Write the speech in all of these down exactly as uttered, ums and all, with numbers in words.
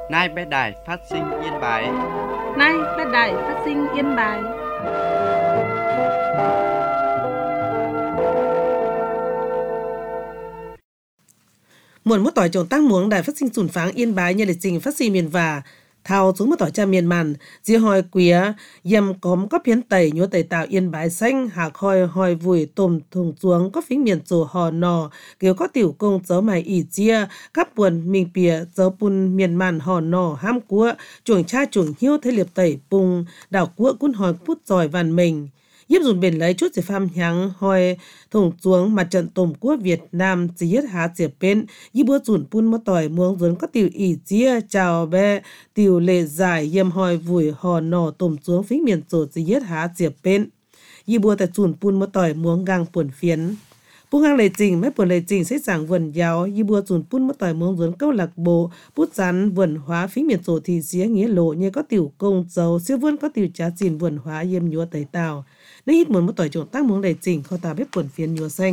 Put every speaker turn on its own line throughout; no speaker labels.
Nay bé đài phát sinh Yên Bái.
Nay bé đài phát sinh Yên Bái.
Muộn một tỏi trồng tăng muống đài phát sinh sùn pháng Yên Bái như lịch trình phát sinh miền và thao xuống một tỏi cha miền màn dì hỏi quía yếm cóm có phiến tẩy nhúa tẩy tạo Yên Bái xanh hạ khoi hỏi vùi tôm thùng xuống có phính miền rổ hò nò kiểu có tiểu công dấu mài ỉ chia các buồn mình bìa dấu bùn miền màn hò nò ham cua chuồng cha chuồng hiếu thế liệp tẩy bùng đảo cua cún hỏi bút giỏi vàn mình yếm dùng bền lấy chút để pham nhắng hỏi thùng xuống mặt trận tôm quốc Việt Nam chỉ hết há diệp bên y bữa dùn pun một tỏi muống dùn có tiểu ỉ chia chào bé tiểu lệ dài yếm hỏi vùi hò nò tôm xuống phính miền rổ chỉ hết há diệp bên y bữa tại dùn pun một tỏi muống gang buồn phiến Pung hang lệ trình mấy buồn lệ trình sẽ giảng vườn giáo y bùa dùn pun một tỏi muống dùn câu lạc bộ bút rắn vườn hóa phí miền rổ thì xía nghĩa lộ như có tiểu công dấu siêu vươn có tiểu trá chìn vườn hóa yếm nhúa tẩy tàu nên hít muốn một tỏi trộn tác muống lệ trình kho tàu bếp buồn phiến nhúa xanh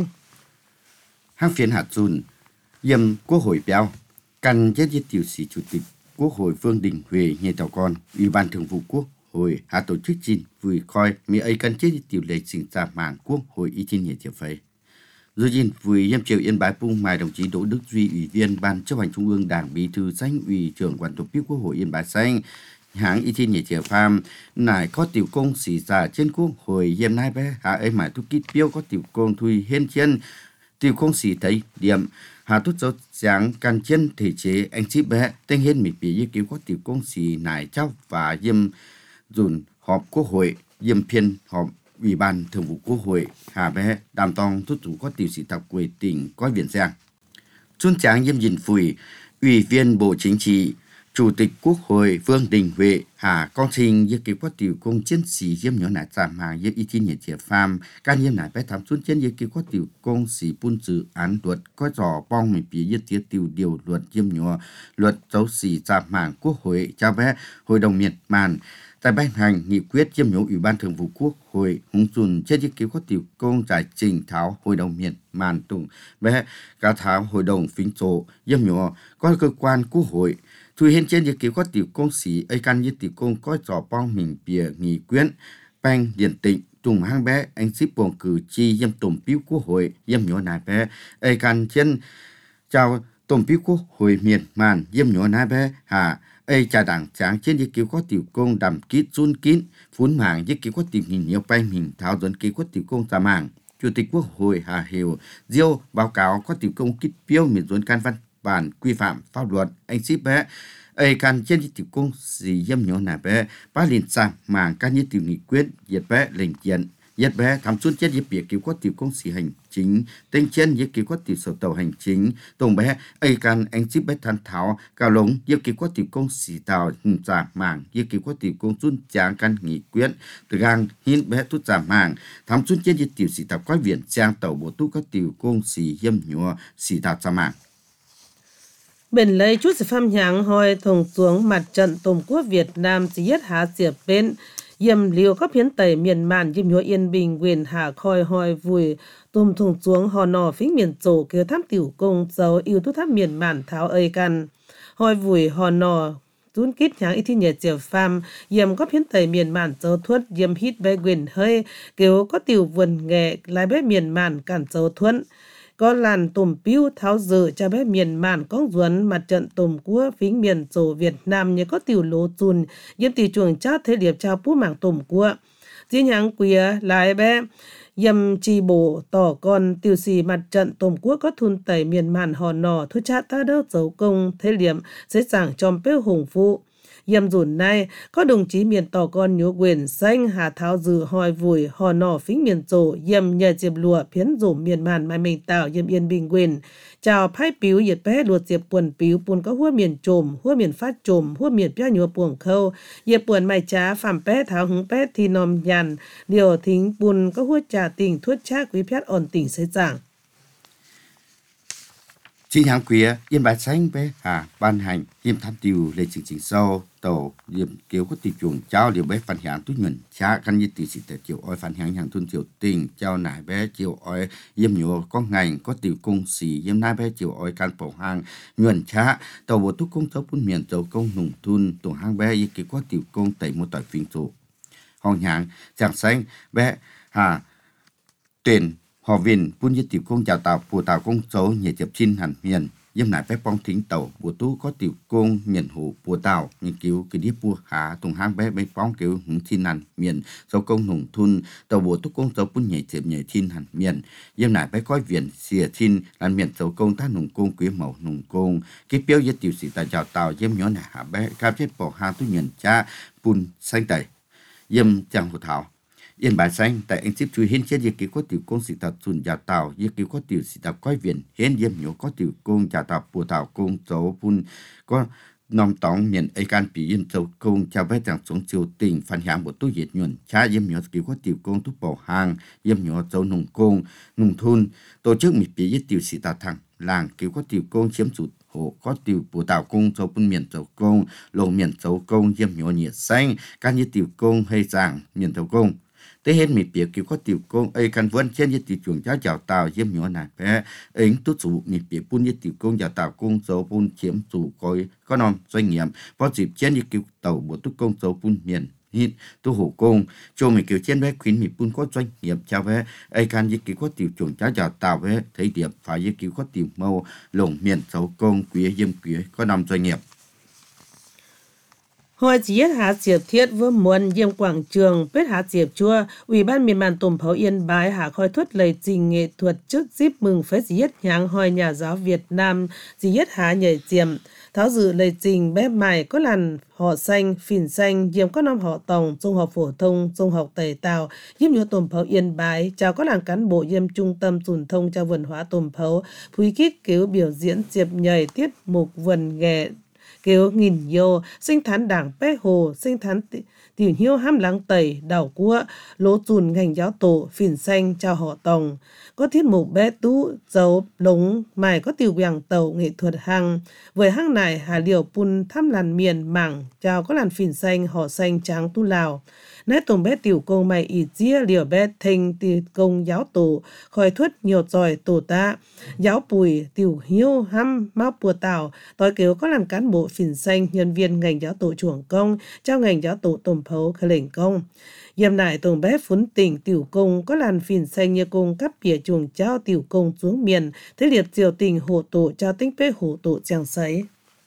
hang phiến hạt dùn yếm quốc hội béo căn chết với tiểu sĩ chủ tịch quốc hội Vương Đình Huệ nghe tàu con ủy ban thường vụ quốc hội hạ tổ chức chín vui coi mi ấy căn chết với tiểu lệ trình ra mạng quốc hội y thiên nhẹ tiểu phẩy Dù dinh vui yếm chiều Yên Bái Pung mài đồng chí Đỗ Đức Duy ủy viên ban chấp hành trung ương Đảng bí thư danh ủy trưởng quản tổ chức quốc hội Yên Bái xanh hãng y thiên nhẹ tiểu phàm nải có tiểu công xỉ giả trên quốc hội yếm nai bé hạ ấy mải thu kít piêu có tiểu công thui hiên chân tiểu công xỉ thấy điểm hạ tốt dấu dáng can chân thể chế anh chí bé tên hiên mỉ bì y cứu có tiểu công xỉ nải cháu và yếm dùn họp quốc hội yếm phiên họp Ủy ban Thường vụ Quốc hội Hà Bé đàm tòng thúc chủ có tiểu sĩ tập quê tỉnh Coi Viện Giang. Xuân Tráng Yêm Dìn Phùi, Ủy viên Bộ Chính trị, Chủ tịch Quốc hội Vương Đình Huệ Hà Con Trình yếm kế có tiểu công chiến sĩ yếm nhỏ nải giảm hàng yếm y thiên nhẹ trẻ phàm ca yếm nải bé thám xuân chiến yếm kế có tiểu công sĩ bun dự án luật có trò bong mình bì yếm tiết tiểu điều luật yếm nhỏ luật dấu sĩ giảm hàng Quốc hội cha bé Hội đồng Miền Màn tại ban hành nghị quyết yếm nhổ Ủy ban Thường vụ Quốc hội hùng dùn trên yếm kế có tiểu công giải trình tháo Hội đồng Miền Màn tùng bé cả tháo Hội đồng phính trộ yếm nhổ có cơ quan Quốc hội Tùy hiện trên yếm kế có tiểu công sĩ ấy căn yếm tiểu công có trò bong mình bìa nghị quyết bang điển tịnh tùng hang bé anh ship bầu cử chi yếm tổng piu Quốc hội yếm nhổ nải bé ấy căn trên chào tổng piu Quốc hội Miền Màn yếm nhổ nải bé hà ấy trà đảng tráng trên yếm kế có tiểu công đầm kít run kín phun mảng yếm kế có tiểu hình nhiều bang mình tháo dẫn kế có tiểu công ra mảng Chủ tịch Quốc hội Hà Hiểu Diêu báo cáo có tiểu công kít piêu miền dồn can văn bản quy phạm pháp luật anh ship bé ấy can trên tiểu công gì yếm nhổ nải bé ba liền sang mảng can như tiểu nghị quyết yết bé lệnh kiện yết bé thăm xuân chết yết biệt cứu có tiểu công sĩ hành chính tên trên yết cứu có tiểu sở tàu hành chính tổng bé ấy can anh ship bé than tháo cao lống yết cứu có tiểu công sĩ tàu giảm mảng yết cứu có tiểu công xuân tráng can nghị quyết từ gang hin bé tút giảm mảng thăm xuân chết yết tiểu sĩ tập quái viện trang tàu bộ tu có tiểu công sĩ yếm nhổ sĩ tàu giảm mảng
Bên lấy chút sự pham nháng hỏi thùng xuống mặt trận Tổng quốc Việt Nam chỉ hết há diệp bên yếm liều có phiến tẩy miền màn yếm nhúa Yên Bình quyền hạ khoi hỏi vùi tùm thùng xuống hò nò phính miền trổ kêu thám tiểu công dấu yêu thu tháp miền màn tháo ơi căn hỏi vùi hò nò run kít nháng y thiên nhẹ diệp phàm yếm có phiến tẩy miền màn dấu thuất yếm hít bé quyền hơi kêu có tiểu vườn nghệ lái bé miền màn cản dấu thuẫn có làn tùm piu tháo dự cho bé miền màn con duẩn mặt trận tùm của phính miền rổ Việt Nam như có tiểu lố chùn yếm tiểu chuồng chát thế điệp trao pú mảng tùm của dĩ nháng quía lái bé yếm chi bổ tỏ con tiểu sĩ mặt trận tùm quốc có thun tẩy miền màn hò nò thu chát ta đỡ dấu công thế điểm sẽ giảng trong bếp hùng phụ yếm dùn nay có đồng chí miền tỏ con nhúa quyền xanh hà tháo dự hỏi vùi hò nò phính miền rổ yếm nhờ diệp lùa phiến rổ miền màn mai mình tạo yếm Yên Bình quyền chào phái piu yết bé lùa diệp buồn piu buồn có hua miền trồm hua miền phát trồm hua miền pia nhúa buồn khâu yết buồn mai trá phạm bé tháo hứng bé thì nòm nhàn điều thính buồn có hua trà tỉnh thuốc cha quý phét ổn tỉnh sẽ giảng
Chính hãng quía Yên Bái xanh bé hà ban hành yếm tham tiểu lệ trình trình sau tàu diệm kiểu có tiệp chuồng cháu điều bé phản hiện túi nhuận cha căn như tỷ sĩ tại chiều oi phản hiện hàng tuân chiều tình cháu nải bé chiều oi diệm nhựa có ngành có tiểu công xì diệm nai bé chiều oi can bổ hàng nhuận cha tàu bộ túc công cháu phun miền tàu công nùng thun tổ hàng bé như kiểu có tiểu công tẩy một tỏi phiên trụ hòn hàng chẳng xanh bé hà tiền họ viên phun như tiểu công chào tàu phù tàu công cháu nhẹ chập chín hẳn miền dâm nải phép bong thính tàu bùa tú có tiểu công miền hủ bùa tàu nghiên cứu cái điệp bùa hạ tùng hang bé bé bong kiểu hứng thiên hàn miền sau công nùng thun tàu bùa tú công tàu bún nhảy chẹp nhảy thiên hàn miền dâm nải bé coi viện xìa thiên là miền sau công ta nùng công quý mẫu nùng công cái biểu với tiểu sĩ tại chào tàu dâm nhỏ nải hạ bé cam chết bỏ hang tu nhận cha bùn xanh tẩy dâm chẳng hồ thảo yên bài xanh tại anh ship chui hiến chết việc cứu có tiểu công sĩ tập chuẩn giả tàu việc cứu có tiểu sĩ tập coi viện hiến yếm nhổ có tiểu công giả tàu bùa tàu công dấu phun có nòng tòng miền ai can bị yên dấu công chào bé chẳng xuống chiều tình phản hiện một tu diệt nhuận cha yếm nhổ cứu có tiểu công thúc bảo hàng yếm nhổ dấu nùng công nùng thun tổ chức mịch bị giết tiểu sĩ tập thẳng làng cứu có tiểu công chiếm chủ hộ có tiểu bùa tàu công dấu phun miền dấu công lồng miền dấu công yếm nhổ nhiệt xanh can như tiểu công hay giảng miền dấu công thế hết mi biểu kiểu có tiểu công ấy căn vốn trên như tiểu chuồng cháu chào tàu diêm nhỏ này bé ấy tốt chủ mi biểu phun như tiểu công chào tàu công số phun chiếm chủ coi có nòng doanh nghiệp có dịp trên như kiểu tàu bộ tốt công số phun miền hít tu hổ công cho mi kiểu trên bé khuyến mi phun có doanh nghiệp chào bé ấy căn như kiểu có tiểu chuồng cháu chào tàu bé thấy điểm phải như kiểu có tiểu mâu lồng miền số công quý diêm quý có nòng doanh nghiệp
Hội chỉ yết hạ diệp thiết với muôn diêm quảng trường bết hạ diệp chua ủy ban miền màn tùm phấu yên bái hạ khôi thuật lời trình nghệ thuật trước dịp mừng phế chỉ yết nháng hồi nhà giáo Việt Nam chỉ yết hạ nhảy diệm tháo dự lời trình bếp mài có làn họ xanh phìn xanh diệm có năm họ tổng trung học phổ thông trung học tây tàu diêm nhớ tùm phấu yên bái chào có làn cán bộ diêm trung tâm truyền thông cho vườn hóa tùm phấu phúy kích cứu biểu diễn diệp nhảy tiết mục vườn nghệ kêu nghìn vô sinh thán đảng bé hồ sinh thán tiểu hiếu ham lắng tẩy đảo cua lỗ chùn ngành giáo tổ phìn xanh chào họ tòng có tiết mục bé tú dấu lống mài có tiểu bèng tàu nghệ thuật hăng với hăng này hà liều pun thăm làn miền mảng chào có làn phìn xanh họ xanh trắng tu lào nét tổng bé tiểu công mày ỉ chia liều bé thành tiểu công giáo tổ khỏi thuất nhiều giỏi tổ ta giáo bùi tiểu hiếu hăm máu bùa tàu tối kiểu có làm cán bộ phìn xanh nhân viên ngành giáo tổ chuồng công trao ngành giáo tổ tổng phấu khởi lệnh công dìm lại tổng bé phún tỉnh tiểu công có làn phìn xanh như công cấp bìa chuồng trao tiểu công xuống miền thế liệt triều tình hộ tổ trao tính bế hộ tổ chàng sấy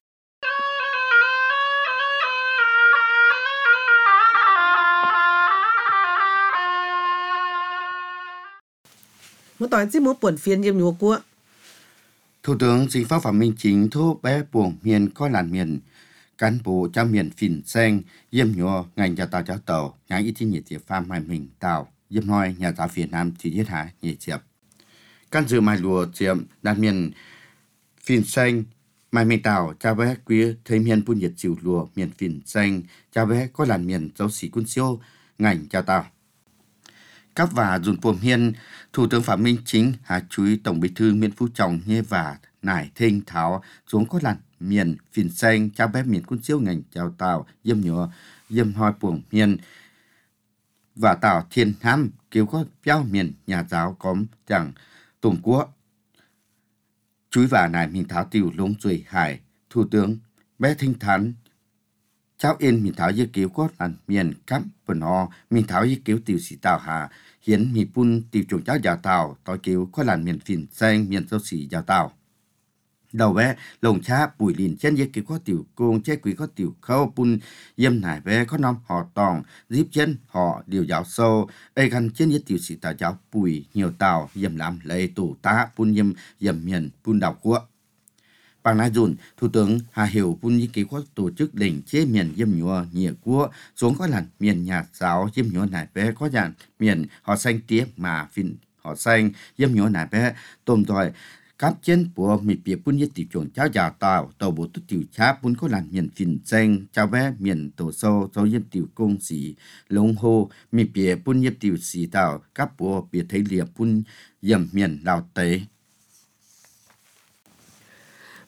một tỏi chỉ một buồn phiền diêm nhúa của
Thủ tướng Chính phủ Phạm Minh Chính thu bé buồng miền có làn miền cán bộ cho miền phìn xanh diêm nhúa ngành giáo tàu giáo tàu nhà y tín nhiệt diệp pha mai mình tàu diêm nói nhà giáo Việt Nam chỉ giết hại nhiệt diệp căn dự mai lùa diệp đàn miền phìn xanh mai mình tàu cha bé quý thấy miền buôn nhiệt chịu lùa miền phìn xanh cha bé có làn miền giáo sĩ quân siêu ngành giáo tàu cấp và dùn buồng miền Thủ tướng Phạm Minh Chính hạ chúi Tổng Bí thư Nguyễn Phú Trọng nghe và nải thinh tháo xuống có làn miền phìn xanh trao bé miền quân siêu ngành chào tàu diêm nhựa diêm hoi buồng miền và tàu thiên ham kêu có béo miền nhà giáo cóm chẳng tùng quốc chúi và nải mình tháo tiểu lông duy hải Thủ tướng bé thinh thán cháu yên mình tháo dư cứu có làn miền cắm bẩn ho mình tháo dư cứu tiểu sĩ tàu hà hiến mi pun tiểu chuồng cháu già tàu tối cứu có làn miền phìn xanh miền giáo sĩ già tàu đầu bé lồng cha bùi lìn trên dư cứu có tiểu công chế quý có tiểu khâu pun yếm nải bé có nom họ tòng díp chân họ điều giáo sâu ai gần trên dư tiểu sĩ tàu giáo bùi nhiều tàu yếm làm lấy tủ tá pun yếm yếm miền pun đảo quốc bằng nói dùn, Thủ tướng Hà Hiểu Pun Nhi Kế có tổ chức đỉnh chế miền diêm nhúa nhịa quốc xuống có lần miền nhà giáo diêm nhúa nải bé có dạng miền họ xanh tía mà phìn họ xanh diêm nhúa nải bé tôm tòi cáp chân của mì bìa Pun Nhi tiểu chuồng cháu già tàu tàu bộ tốt tiểu chá Pun có lần miền phìn xanh cháu bé miền tổ sâu cháu diêm tiểu công sĩ lông hô mì bìa Pun Nhi tiểu sĩ tàu cáp bộ bìa thấy liệp Pun diêm miền đào tế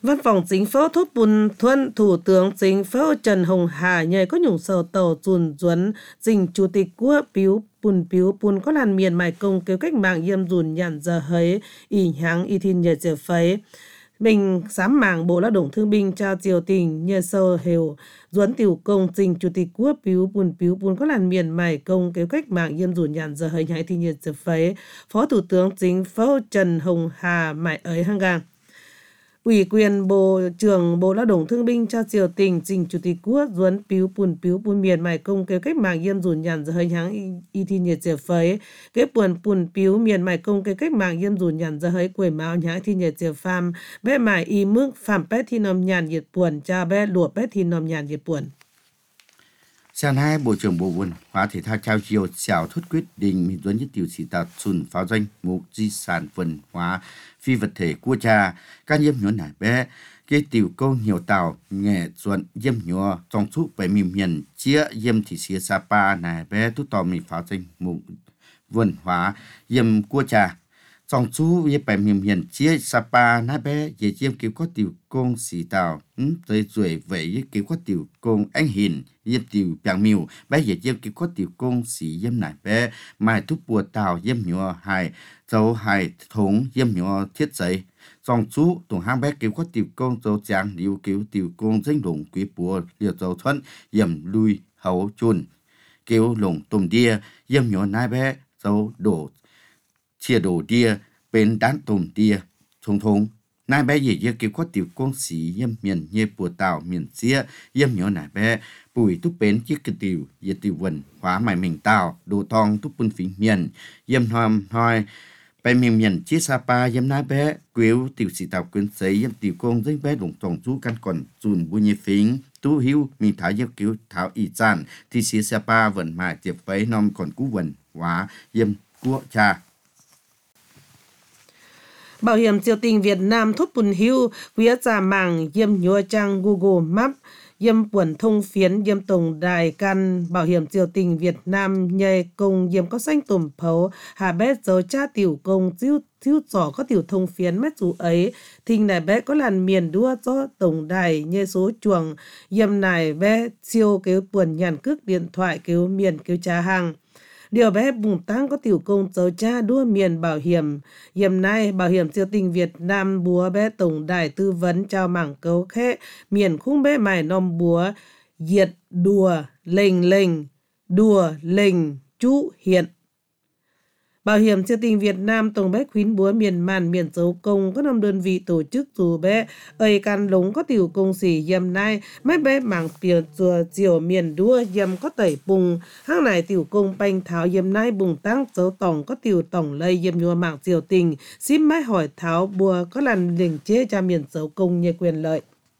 Văn phòng Chính phủ Thúc Bùn Thuận Thủ tướng Chính phủ Trần Hồng Hà nhờ có nhung sầu tàu dùn duấn dình Chủ tịch Quốc Piếu Bùn Piếu Bùn có làn miền mài công kêu cách mạng yêm dùn nhàn giờ hấy y háng y thiên nhờ giờ phấy. Mình sám mảng Bộ Lao động Thương binh trao triều tình nhờ sâu hều duấn tiểu công dình Chủ tịch Quốc Piếu Bùn Piếu Bùn có làn miền mài công kêu cách mạng yêm dùn nhàn giờ hấy háng y thiên nhờ giờ phấy. Phó Thủ tướng Chính phủ Trần Hồng Hà mải ấy hăng gang. Ủy quyền Bộ trưởng Bộ Lao động Thương binh trao triều tình trình Chủ tịch Quốc duấn Piếu Bùn Piếu Bùn miền mài công kêu cách mạng yêm dùn nhàn giờ hơi háng y thi nhiệt giờ phấy kế buồn Bùn Piếu miền mài công kêu cách mạng yêm dùn nhàn giờ hơi quẩy máu nháng thi nhiệt giờ pham bé mài y mức phạm bé thi nòm nhàn nhiệt buồn cha bé lụa bé thi nòm nhàn nhiệt buồn.
Sáng nay, Bộ trưởng Bộ Văn hóa Thể thao trao chiều chào thuyết quyết định mình duấn nhất tiểu sĩ tạo xuân pháo danh mục di sản văn hóa phi vật thể quốc gia các nhiễm nhớ nải bé cái tiểu công nhiều tàu nghệ duẩn nhiễm nhớ trong suốt bảy miền miền chia nhiễm thị xã Sapa nải bé tút tò mình pháo danh mục văn hóa nhiễm quốc gia trong số với bảy miền miền chia Sapa nãy bé về chiêm kiểu có tiểu công sĩ tàu tới rồi vậy kiểu có tiểu công anh hiền yếm tiểu bảng miêu bé về chiêm kiểu có tiểu công sĩ yếm nãy bé mai thúc bùa tàu yếm nhỏ hài dấu hài thống yếm nhỏ thiết giấy trong số tổng hàng bé kiểu có tiểu công dấu trắng liều kiểu tiểu công danh lủng quý bùa liều dấu thuận yếm lui hậu chun kiểu lủng tôm đia yếm nhỏ nãy bé dấu đổ chia đồ đia bên đán tôm đia thông thông nai bé gì giờ kiểu có tiểu công sĩ yếm miền nhẹ bùa tàu miền xía yếm nhỏ nai bé bùi túc bến chiếc cái tiểu giờ tiểu vần hóa mày mình tàu đồ thong túc bún phình miền yếm hoam hoiไปmiền miền chiếc Sapa yếm nai bé quếu tiểu sĩ tàu quyến giấy yếm tiểu công dính bé đồng tổng chú căn còn dùn bùi nhẹ phình tu hiu mình tháo yếm kiểu tháo y chan thì xía Sapa vần mài tiệp váy nom còn cú vần hóa yếm quốc cha.
Bảo hiểm triều tình Việt Nam thúc bùn hưu quý giả mảng yếm nhua trang Google Maps yếm buồn thông phiến yếm tổng đài căn bảo hiểm triều tình Việt Nam nhờ công yếm có xanh tùm phấu hà bét dấu cha tiểu công chiếu thiếu trò có tiểu thông phiến mét chú ấy thình này bé có làn miền đua cho tổng đài nhờ số chuồng yếm này bé siêu kêu buồn nhàn cước điện thoại kêu miền kêu cha hàng. Điều bé bùng tăng có tiểu công dấu cha đua miền bảo hiểm. Hiểm nay, Bảo hiểm triều tình Việt Nam búa bé tổng đài tư vấn trao mảng cấu khẽ. Miền khung bé mài nòm búa, diệt đùa, lệnh lệnh, đùa, lệnh, chú hiện. Bảo hiểm triều tình Việt Nam tổng bé khuyến búa miền màn miền dấu công có năm đơn vị tổ chức dù bé ơi can lống có tiểu công sĩ yếm nay mấy bé mảng piều chùa chiều miền đua yếm có tẩy bùng hang này tiểu công banh tháo yếm nay bùng tăng dấu tổng có tiểu tổng lây yếm nhua mảng triều tình xíp mái hỏi tháo bùa có lần lình chế cho miền dấu công như quyền lợi.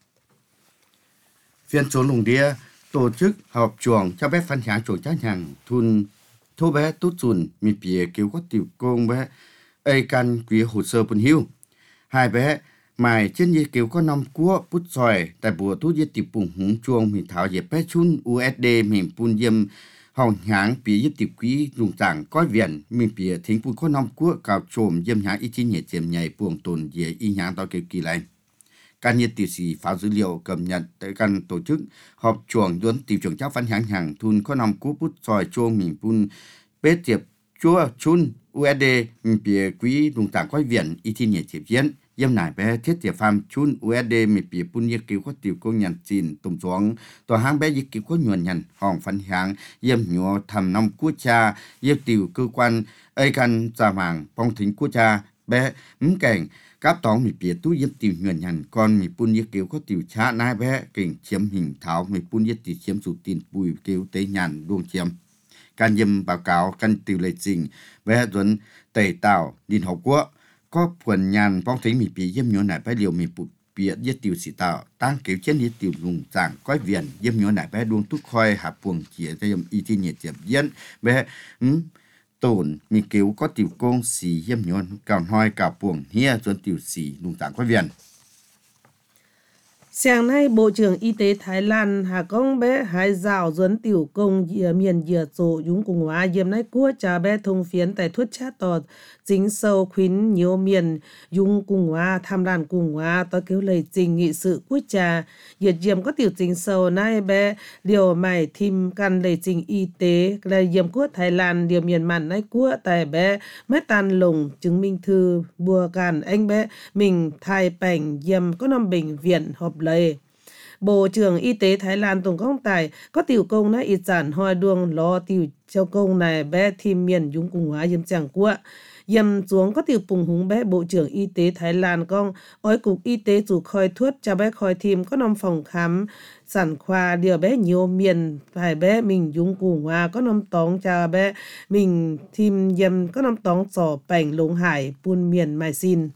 Phiên số lùng đĩa tổ chức họp chuồng cho bé phân享chuồng trách hàng thun thô bé tốt dùn mi bìa kiểu có tiểu công bé ấy căn quý hồ sơ bùn hiu hai bé mài trên như kiểu có năm cua bút sòi tại bùa tốt yết tiểu bùng húng chuông mi thảo dẹp bé chun u ét đê mi bùn yếm hòng háng bìa yết tiểu quý dùng tảng coi viện mi bìa thính bùn có năm cua cào trồm yếm háng ít chi nhẹ chém nhảy buồng tồn dễ y háng tao kiểu kỳ lại can nhiệt tiểu sĩ pháo dữ liệu cầm nhận tới căn tổ chức họp chuồng duấn tiểu trưởng cháu phân hàng hàng thun có năm cú bút sòi chuông mình bùn bế tiệp chúa chun u ét đê mình bìa quý dùng tảng coi viện y thi nhiệt tiệp diễn yếm nải bé thiết tiệp phàm chun u ét đê mình bìa bùn nhiệt cứu có tiểu công nhận xin tùng xuống tòa hang bé dịch cứu có nhuận nhận hòng phân hàng yếm nhua thầm năm quốc cha yếm tiểu cơ quan ấy căn giả mảng phong thính quốc cha bé mắm cảnh cáp tóng mi bìa tú yếm tiểu nhuận nhận còn mi bùn nhiệt cứu có tiểu cha nai bé kình chiếm hình thảo mi bùn nhiệt tiểu chiếm chủ tiền bùi cứu tế nhàn đuông chiếm can yếm báo cáo căn tiểu lệ trình bé duấn tẩy tạo điền học quốc có quần nhàn phong thấy mi bìa yếm nhua nải bé liều mi bụt bìa yết tiểu sĩ tạo tăng kiểu chiến yết tiểu lùng giảng coi viện yếm nhua nải bé đuông túc khoi hạ buồng chia cho yếm y thi nhiệt tiệp diễn bé ừm tổn mi kiểu có tiểu công sĩ yếm nhua cào hoi cào buồng hia duấn tiểu sĩ lùng giảng coi viện.
Sáng nay, Bộ trưởng Y tế Thái Lan Hà Công bé Hải Dạo Duấn Tiểu Công dìa miền dìa dỗ dũng cùng hóa dìm nay cua trà bé thông phiến tại thuất chát tọt chính sâu khuyến nhiều miền dũng cùng hóa tham đàn cùng hóa tôi kêu lời trình nghị sự quốc trà dìa dìm có tiểu chính sâu nay bé điều mày thìm căn lời trình y tế lời dìm quốc Thái Lan điều miền mặn nay cua tại bé mét tàn lồng chứng minh thư bùa càn anh bé mình thai bảnh dìm có năm bệnh viện họp lời. Bộ trưởng Y tế Thái Lan Tổng công tài có tiểu công na ít giản hoi đuông lo tiểu châu công này bé thìm miền dũng cùng hóa dìm chẳng của dìm xuống có tiểu phùng húng bé Bộ trưởng Y tế Thái Lan công ói cục y tế chủ khoi thuốc cho bé khoi thìm có năm phòng khám sản khoa điều bé nhiều miền phải bé mình dũng cùng hóa có năm tóng cho bé mình thìm dìm có năm tóng sỏ bảnh lũng hải buôn miền mai xin.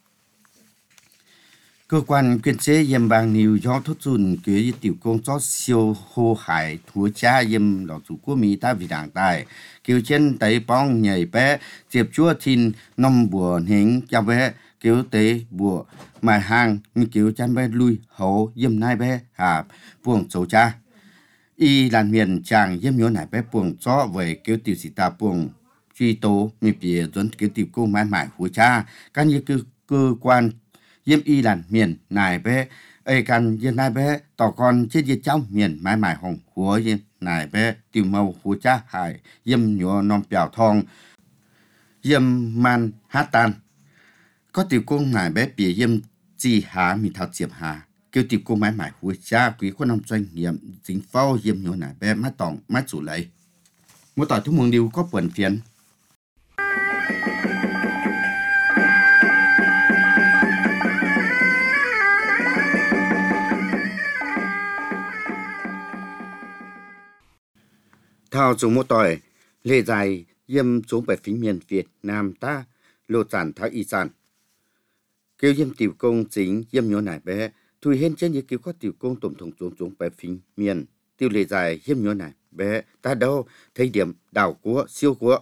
Cơ quan quyền chế yếm bang New York thốt dùn kế tiểu công cho siêu hồ hải thua cha yếm lọ chủ quốc Mỹ ta vì đảng tài kêu trên tay bóng nhảy bé tiếp chúa thiên nông bùa hình cho bé kêu tế bùa mài hàng như kêu chăn bé lui hậu yếm nai bé hà buồng xấu cha y làn miền chàng yếm nhớ nải bé buồng cho về kêu tiểu sĩ ta buồng truy tố mi bìa dẫn kêu tiểu công mãi mãi hùa cha các như cơ cơ quan yếm y làn miền nài bé ấy căn yếm nài bé tỏ con chết yếm trong miền mãi mãi hồng húa yếm nài bé tiêu màu húa cha hải yếm nhọ non bèo thong yếm man hát tan có tiểu công nài bé bìa yếm chi hà mi thao chiệp hà kêu tiểu công mãi mãi húa cha quý có năm doanh nghiệp chính phao yếm nhọ nài bé mát tòng mát chủ lấy mỗi tỏi thúc mường điều có quần phiền thao dùng một tỏi lệ dài yếm xuống bảy phím miền Việt Nam ta lô sản tháo y sản kêu yếm tiểu công chính yếm nhớ nải bé thui hên trên như kêu có tiểu công tổng thống xuống xuống bảy phím miền tiêu lệ dài yếm nhớ nải bé ta đâu thấy điểm đảo của siêu của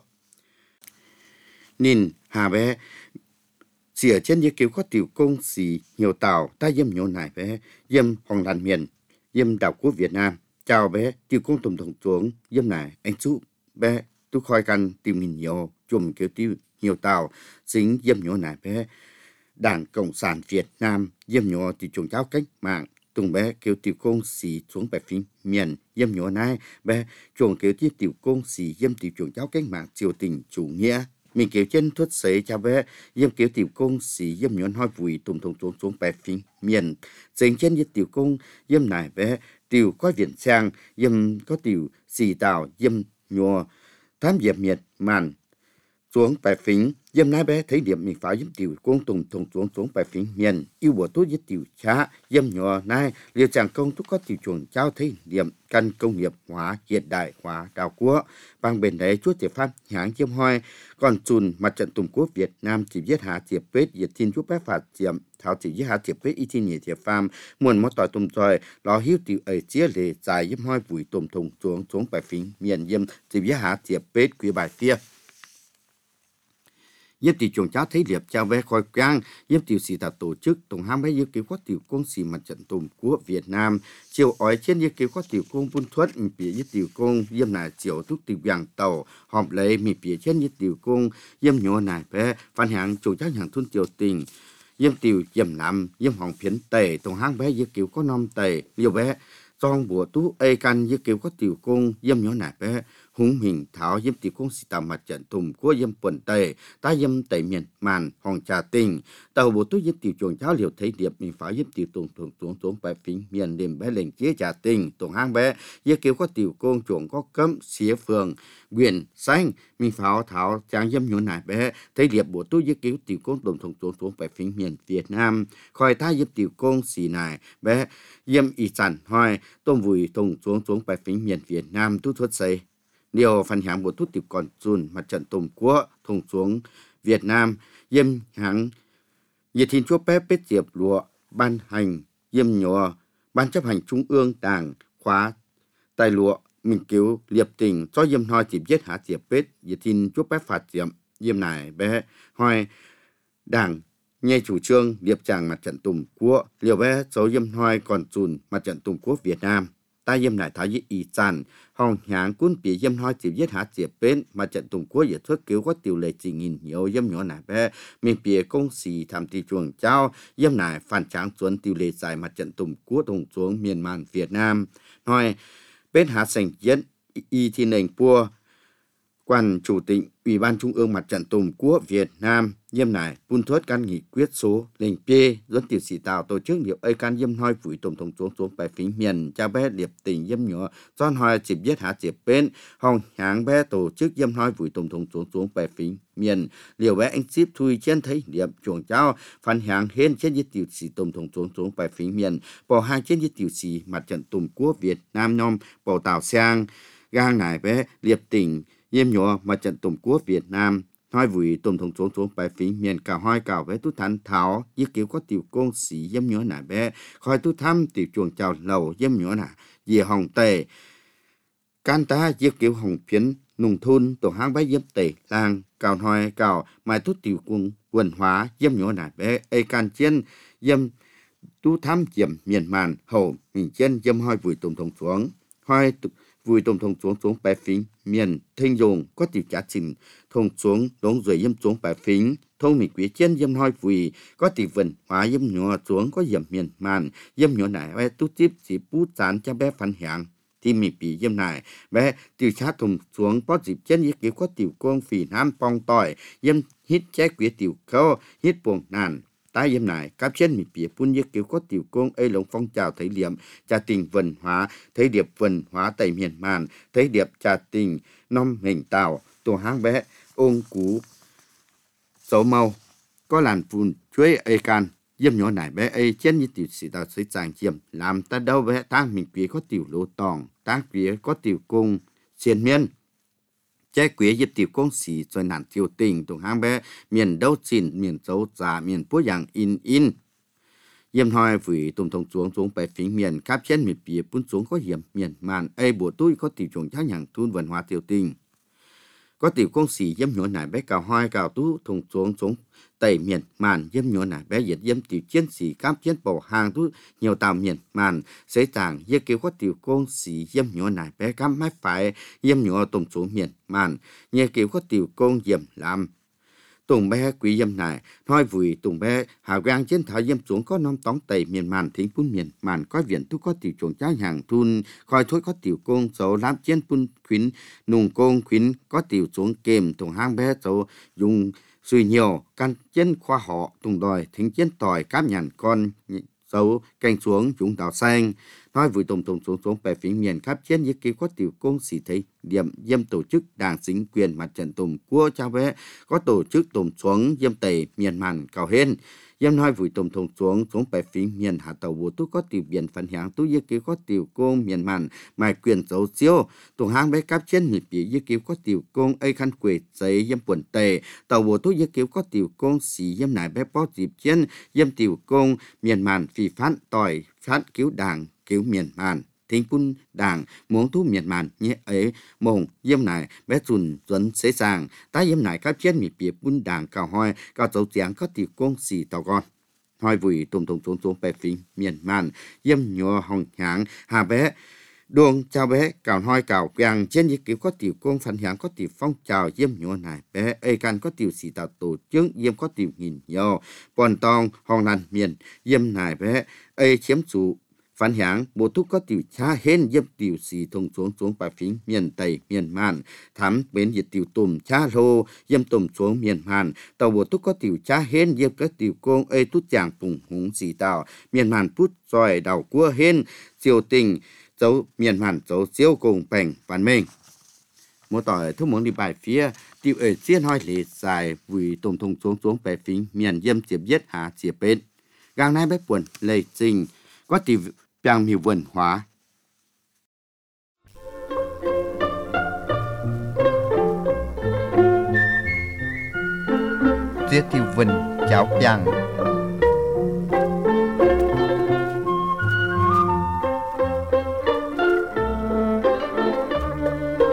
nhìn hà bé xỉa trên như kêu có tiểu công xì nhiều tàu ta yếm nhớ nải bé yếm hồng đàn miền yếm đảo của Việt Nam chào bé tiêu công tổng thống xuống yếm này anh chú bé tôi khỏi cần tìm mình nhiều chùm kêu tiêu nhiều tàu dính yếm nhớ này bé đảng cộng sản Việt Nam yếm nhớ thì chúng cháu cách mạng tùng bé kêu tiêu công xì xuống bài phim miền yếm nhớ này bé chuồng kêu tiêu tiêu công xì yếm tiêu chúng cháu cách mạng triều tình chủ nghĩa mình kêu trên thuất xế cho bé yếm kêu tiểu công xì yếm nhớ hỏi vùi tổng thống xuống xuống bài phim miền dính trên yếm tiểu công yếm này bé tiểu có viện sang yếm có tiểu xì tàu yếm nhua tham diệp miệt màn xuống bài phím yếm nái bé thấy điểm mình phải yếm tiểu công tùng thùng xuống xuống bài phím miền yêu bộ tốt với tiểu cha yếm nhua nái liều chàng công tốt có tiểu chuồng trao thấy điểm căn công nghiệp hóa hiện đại hóa đào quốc bằng bên đấy chúa tiểu pháp hãng chiêm hoi còn chùn mặt trận tùng quốc Việt Nam chỉ viết hạ tiệp bết diệt thiên chúa bé phạt diệm thảo chỉ viết hạ tiệp bết y thiên nhị tiệp pham muôn mót tỏi tùng tỏi lò hiếu tiểu ấy chia lệ dài yếm hoi vùi tùng thùng xuống xuống bài phím miền yếm chỉ viết hạ tiệp bết quý bài phía yếm tiểu chuồng cháu thấy liệp trao vé khoi quang yếm tiểu sĩ ta tổ chức tổng ham bé yếm kêu có tiểu công sĩ mặt trận tùng quốc Việt Nam chiều ói trên yếm kêu có tiểu công buôn thuất bìa yếm tiểu công yếm nải chiều thúc tiểu vàng tàu họp lấy mì bìa trên yếm tiểu công yếm nhô nải bé phan hàng chủ cháu hàng thôn triều tình yếm tiểu yếm nằm yếm hỏng phiến tề tổng ham bé yếm kêu có nom tề liều bé trong bùa tú ê căn yếm kêu có tiểu công yếm nhô nải bé hùng hình thảo yếm tiểu công sĩ ta mặt trận tùng quốc yếm quần tề ta yếm tề miền màn hồng trà tình tàu bộ tú yếm tiểu chuồng cháu liều thấy điệp mình phải yếm tiểu tùng tùng xuống xuống bài phím miền đêm bé lệnh chế trà tình tổng hang bé yếm kêu có tiểu công chuồng có cấm xía phường quyền xanh mình pháo thảo trang yếm nhốn nải bé thấy điệp bộ tú yếm kêu tiểu công tùng tùng xuống xuống bài phím miền Việt Nam khỏi ta yếm tiểu công xì nải bé yếm y sản hoi tôm vùi tùng xuống xuống bài phím miền Việt Nam tú thuất xây điều phần hạng bộ thuốc tiểu còn dùn mặt trận tùng quốc thùng xuống Việt Nam yếm hạng nhiệt thiên chúa bé bết diệp lụa ban hành yếm nhỏ ban chấp hành trung ương đảng khóa tài lụa mình cứu liệp tình cho yếm hoi chỉ giết hạ diệp bết nhiệt thiên chúa bé phạt diệm yếm này bé hoi đảng nghe chủ trương điệp chàng mặt trận Tổ quốc liều bé dấu yếm hoi còn chùn mặt trận Tổ quốc Việt Nam ta yếm lại thái y chăn hòng nháng cuốn bị yếm hoi chỉ viết hạ chỉ bên mặt trận Tổ quốc giờ thuốc cứu có tiểu lệ chỉ nghìn nhiều yếm nhỏ nải bé miền bìa công sĩ tham ti chuồng trao yếm nải phản tráng chuẩn tiểu lệ giải mặt trận Tổ quốc đồng xuống miền màn Việt Nam hoi bên hạ sành yết y thiên nền pua quan chủ tịch Ủy ban Trung ương Mặt trận Tổ quốc Việt Nam yếm nải phun thuốc căn nghị quyết số lệnh p dẫn tiểu sĩ tạo tổ chức điệp ây can yếm hoi phủi tổng thống xuống xuống bài phím miền cha bé điệp tỉnh yếm nhỏ don hoi chỉ biết hạ chỉ bên hòng háng bé tổ chức yếm hoi phủi tổng thống xuống xuống bài phím miền liều bé anh ship thui trên thấy điệp chuồng trao phản hàng hên trên nhất tiểu sĩ tổng thống xuống xuống bài phím miền bỏ hai trên nhất tiểu sĩ Mặt trận Tổ quốc Việt Nam nhom bỏ tàu sang gang nải bé điệp tỉnh yếm nhỏ Mặt trận Tổ quốc Việt Nam hoi vùi tổng thống xuống xuống bài phím miền cả hoi cào với tu thán tháo yết kiểu có tiểu công sĩ yếm nhỏ nải bé khoi tu thăm tiểu chuồng chào lầu yếm nhỏ nải dìa hồng tề can ta yết kiểu hồng phiến nùng thôn tổ hang bái yếm tề làng cào hoi cào mai tu tiểu cung quần hóa yếm nhỏ nải bé ê can chiên yếm tu thăm chiếm miền màn hậu mình chiên yếm hoi vùi tổng thống xuống hoi vùi tổng thống xuống xuống bài phím miền thanh dùng có tiểu trả trình thông xuống đống rồi yếm xuống bài phím thông mình quý trên yếm hoi vùi có tiểu vần hóa yếm nhỏ xuống có yếm miền màn yếm nhỏ nải bé tu tiếp chỉ bút chán cho bé phản hàng thì mình bị yếm nải bé tiểu trả thông xuống có dịp trên yếm kiểu có tiểu công phì nam pong tỏi yếm hít che quý tiểu khâu hít buồng nàn tái yếm nải các trên mình bị phun yếm kiểu có tiểu công ấy lồng phong trào thấy liệm trà tình vần hóa thấy điệp vần hóa tại miền màn thấy điệp trà tình nom hình tàu tổ hang bé ôn cú dấu màu có làn phun chuối ấy can yếm nhỏ nải bé ấy trên như tiểu sĩ tạo xây chàng chiêm làm ta đâu bé tăng mình quý có tiểu lô tòng tăng quý có tiểu công xiên miên trái quý yếm tiểu công sĩ rồi nản tiểu tình tổ hang bé miền đâu xin miền dấu già miền phố dạng in in yếm hoi vùi tổng thống xuống xuống bài phím miền cáp trên miền bìa phun xuống có hiểm miền màn ấy bộ tôi có tiểu chuồng chắc nhàng thun văn hóa tiểu tình có tiểu công sĩ yếm nhỏ nải bé cào hoi cào tú thùng xuống xuống tẩy miền màn yếm nhỏ nải bé yết yếm tiểu chiến sĩ cáp chiến bỏ hàng tú nhiều tàu miền màn xây tàng yết kêu có tiểu công sĩ yếm nhỏ nải bé cáp mái phải yếm nhỏ tổng xuống miền màn nhẹ kêu có tiểu công yếm làm tùng bé quý yếm nải hoi vùi tùng bé hào gang trên thảo yếm xuống có nom tóng tẩy miền màn thính phun miền màn có viện tu có tiểu chuồng trái hàng thun khoi thối có tiểu công dấu lám trên phun khuyến nùng công khuyến có tiểu xuống kềm tùng hang bé dấu dùng suy nhiều căn trên khoa họ tùng đòi thính trên tỏi cáp nhàn con dấu canh xuống chúng đào xanh nói vùi tổng thống xuống xuống bài phím miền khắp trên những ký có tiểu công sĩ thấy điểm yếm tổ chức đảng chính quyền Mặt trận Tổ quốc trao bé có tổ chức tổng xuống yếm tẩy miền màn cao hên yếm nói vùi tổng thống xuống xuống bài phím miền hạ tàu bộ tu có tiểu biển phản hàng tu yếm ký có tiểu công miền màn mai quyền dấu siêu tổng hang bé cáp trên miền bị yếm ký có tiểu công ấy khăn quệ giấy yếm quần tề tàu bộ tu yếm ký có tiểu công sĩ yếm nải bé bó dịp trên yếm tiểu công miền màn phì phán tỏi phát cứu đảng cứu miền màn thính phun đảng muốn thu miền màn nhé ấy mông yếm nải bé dùn dẫn xế sàng ta yếm nải các trên miền bìa phun đảng cào hoi cào dấu tiếng có tiểu công xì tàu con hoi vùi tổng thống xuống xuống bài phím miền màn yếm nhỏ hồng háng hà bé Đường chào bé cào hoi cào quang trên những kiểu có tiểu công phản響có tiểu phong trào yếm nhỏ này bé ê can có tiểu sĩ tạo tổ chức yếm có tiểu nghìn nhiều bọn tòng hòn làn miền yếm này bé ê chiếm chủ phản響bộ thúc có tiểu cha hên yếm tiểu sĩ thông xuống xuống bài phím miền tây miền màn thắm bến diệt tiểu tùm cha lô yếm tùm xuống miền màn tàu bộ thúc có tiểu cha hên yếm các tiểu công ê tút chàng phùng húng sĩ tạo miền màn pút xoài đào cua hên siêu tình dấu miền màn dấu siêu cùng bành văn minh một tỏi thu muốn đi bài phía tiểu ở chiên hoi lì dài vùi tổng thống xuống xuống bài phím miền yếm chiếm giết hạ chiếm bên gang nay bé buồn lệ trình có tiểu bang miêu vườn hóa giết tiểu vườn cháo bang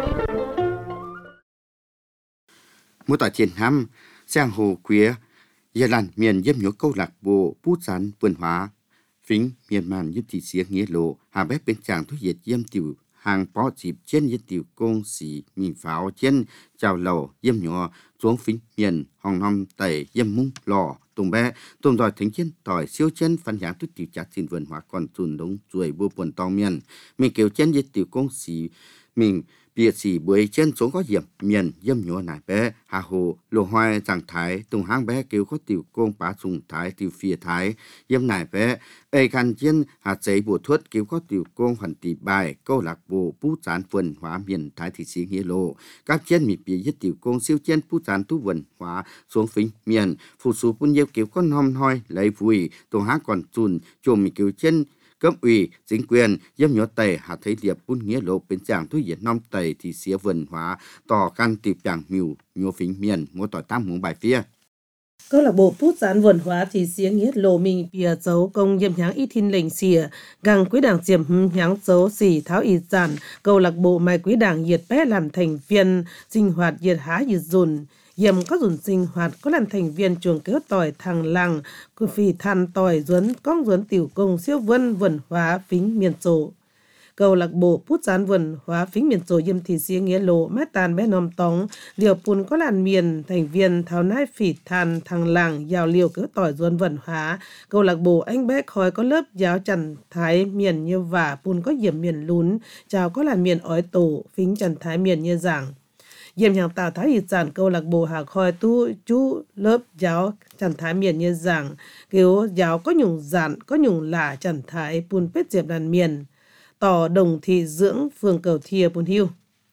một tỏi chiến hăm sang hồ quía Giờ lần miền dâm nhớ câu lạc bộ bút sán vườn hóa phính miền màn như thị xía nghĩa lộ hà bếp bên chàng thuốc diệt dâm tiểu hàng bó dịp trên như tiểu công sĩ mì pháo trên chào lầu dâm nhỏ xuống phính miền hòng năm tẩy dâm mung lò tùng bé tùng đòi thính trên tỏi siêu chân phân nhãn tuyết tiểu chặt xin vườn hóa còn chùn đống chuối bùa buồn to miền mình kiểu trên như tiểu công sĩ mình biệt sĩ buổi trên xuống có diệm miền dâm nhỏ nải bé hà hồ lô hoài chẳng thái tùng hang bé kêu có tiểu công bá sùng thái tiểu phía thái dâm nải bé ê khăn trên hạt giấy bùa thuất kêu có tiểu công hoàn tỷ bài câu lạc bộ bút gián vườn hóa miền thái thị sĩ nghĩa lộ các trên mì bìa nhất tiểu công siêu trên bút gián tú vườn hóa xuống phính miền phụ số bún nhiêu kêu có nom hoi lấy vui tùng hang còn chùn chùm mì kêu trên cấp ủy chính quyền dâm nhỏ tẩy hạ thấy điệp bún nghĩa lộ bên chàng thuốc diệt nom tẩy thì xía vườn hóa tỏ can tiệp chàng miu nhô phính miền mua tỏi tam hướng bài phía
câu lạc bộ bút gián vườn hóa thì xía nghĩa lộ mình bìa dấu công yếm nháng ít hin lệnh xìa găng quý đảng diệm nháng dấu xỉ tháo y giản câu lạc bộ mai quý đảng nhiệt bé làm thành viên sinh hoạt nhiệt há nhiệt dùn yếm có dùn sinh hoạt có làm thành viên chuồng kéo tỏi thằng làng cứ phì than tỏi duấn cong duấn tiểu công siêu vân vườn hóa phính miền trổ câu lạc bộ bút gián vườn hóa phính miền trổ yếm thì xía nghĩa lộ mét tàn bé nòm tóng liều pun có làn miền thành viên tháo nai phì than thằng làng giàu liều kéo tỏi duấn vườn hóa câu lạc bộ anh bé khói có lớp giáo trần thái miền như vả pun có yểm miền lún chào có làn miền ói tổ phính trần thái miền như giảng Diệm nhàng tào thái hịt giản câu lạc bộ hà khoi tu chú lớp giáo trần thái miền như giảng kiểu giáo có nhung giản có nhung lả trần thái pun pết diệp đàn miền tỏ đồng thị dưỡng phường cầu thìa pun hiu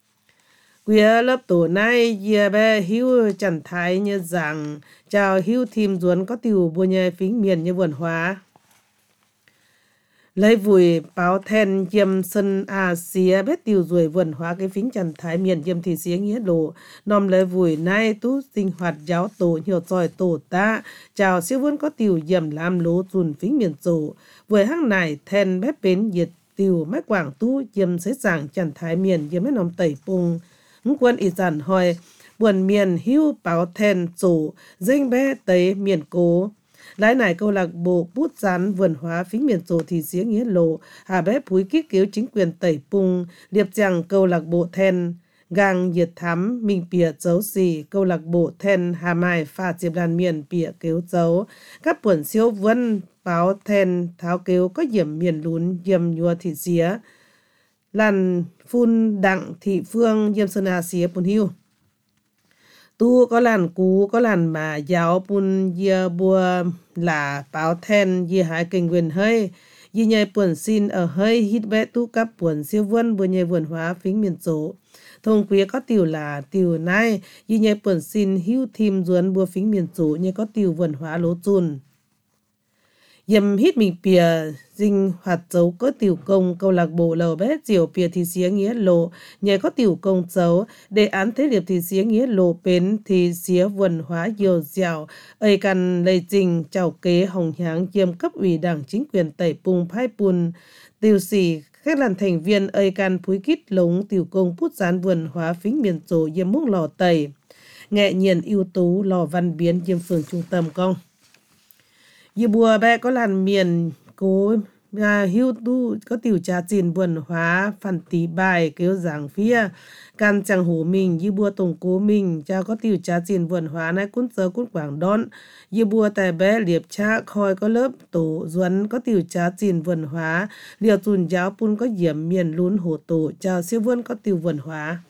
quia lớp tổ nay dìa bè hiu trần thái như giảng chào hiu thìm duấn có tiểu bùa nhai phính miền như vườn hóa lấy vùi báo then yếm sân à xía bét tiêu ruồi vườn hóa cái phính trần thái miền yếm thì xía nghĩa lộ nom lấy vùi nay tú sinh hoạt giáo tổ nhiều tròi tổ ta chào siêu vườn có tiêu yếm làm lố dùn phính miền tổ vùi hang này then bét bến nhiệt tiêu mách quảng tú yếm xế giảng trần thái miền yếm mét nom tẩy pung ngũ quân y giản hỏi buồn miền hưu báo then tổ danh bé tấy miền cố lái này câu lạc bộ bút gián vườn hóa phính miền tổ thì xía nghĩa lộ hà bé phúi kích cứu chính quyền tẩy pung điệp rằng câu lạc bộ then gang nhiệt thắm mình bìa dấu xì câu lạc bộ then hà mai pha diệp đàn miền bìa cứu dấu các buồn siêu vân báo then tháo cứu có diểm miền lún diệm nhua thị xía làn phun đặng thị phương diệm sơn hà xía bùn hiu tu có làn cú có làn mà giáo pun dìa bùa là báo then dìa hai kinh quyền hơi dì nhai buồn xin ở hơi hít bé tu cấp buồn siêu vân bùa nhai vườn hóa phính miền số thông quý có tiểu là tiểu này dì nhai buồn xin hưu thìm duấn bùa phính miền số nhai có tiểu vườn hóa lố chun yếm hít mình bìa dinh hoạt dấu có tiểu công câu lạc bộ lầu bé diều bìa thì xía nghĩa lộ nhờ có tiểu công dấu đề án thế điệp thì xía nghĩa lộ bến thì xía vườn hóa nhiều dẻo ây căn lây trình chào kế hồng nháng yếm cấp ủy đảng chính quyền tẩy pung phai pun tiểu sĩ các làn thành viên ây căn phúi kít lống tiểu công bút gián vườn hóa phính miền tổ yếm múc lò tẩy nghệ nhiên ưu tú lò văn biến yếm phường trung tâm công như bùa bé có làn miền cố à, hưu tu có tiểu trà chìn vườn hóa phản tí bài kêu giảng phía can chẳng hổ mình như bùa tổng cố mình cha có tiểu trà chìn vườn hóa này cún sơ cún quảng đón như bùa tài bé liệp cha khoi có lớp tổ duấn có tiểu trà chìn vườn hóa liều tùn giáo pun có diểm miền lún hổ tổ chào siêu vườn có tiểu vườn hóa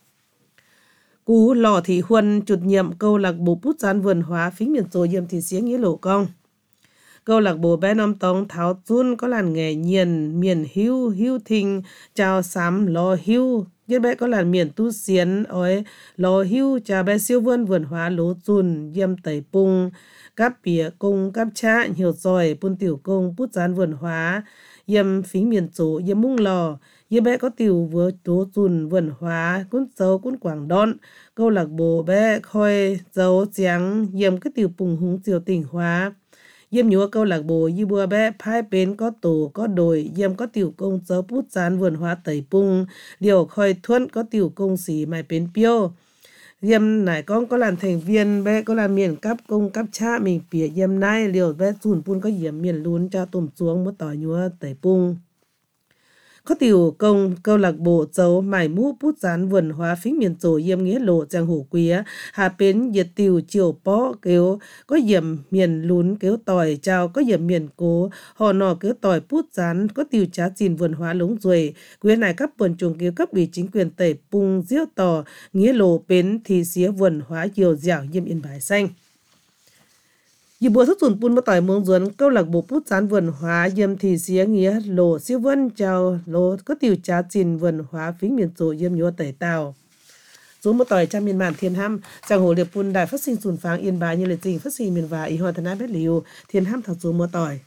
cú lò thị huân chủ nhiệm câu lạc bộ bút gián vườn hóa phính miền tổ yếm thì xía nghĩa lộ công câu lạc bộ bé năm tông tháo chun có làn nghề nhiên miền hưu hưu thình chào sám lò hưu nhất bé có làn miền tu xiến ôi lò hưu chào bé siêu vườn vườn hóa lố chun yếm tẩy pung cáp bìa công cáp cha nhiều giỏi pun tiểu công bút gián vườn hóa yếm phính miền tổ yếm mung lò yếm bé có tiểu vừa tố chun vườn hóa cún dấu cún quảng đón câu lạc bộ bé khoi dấu giáng yếm cái tiểu pung húng tiểu tỉnh hóa yếm nhúa câu lạc bộ như bùa bé phai bến có tổ có đồi yếm có tiểu công dấu bút gián vườn hóa tẩy pung điều khoi thuận có tiểu công sĩ mài bến piêu Yêm nải con có làm thành viên bé có làm miền cấp công cấp cha mình phía yêm nay liều bé sùn pun có yếm miền lún cho tùm xuống một tỏi nhúa tẩy pung. Có tiểu công câu lạc bộ dấu mải mũ bút dán vườn hóa phính miền tổ yêm nghĩa lộ giang hổ quý hà bến diệt tiểu chiều bó kêu có yểm miền lún kêu tỏi trao có yểm miền cố họ nọ kêu tỏi bút dán có tiểu trá chìn vườn hóa lúng ruồi quyến này các vườn trùng kêu cấp ủy chính quyền tẩy pung diêu tỏ nghĩa lộ bến thì xía vườn hóa nhiều dẻo yêm yên bái xanh. Dì bùa thức sùn pun một tỏi mương duẩn câu lạc bộ bút dán vườn hóa yêm thì xía nghĩa lộ siêu vân chào lộ có tiểu trá chìn vườn hóa phính miền tổ yêm nhúa tẩy tàu. Số một tỏi trăm miền màn thiên ham chàng hồ liệp pun đài phát sinh sùn pháng yên bái như lịch trình phát sinh miền và ý hoa thân ái bét liu thiên ham thảo số một tỏi.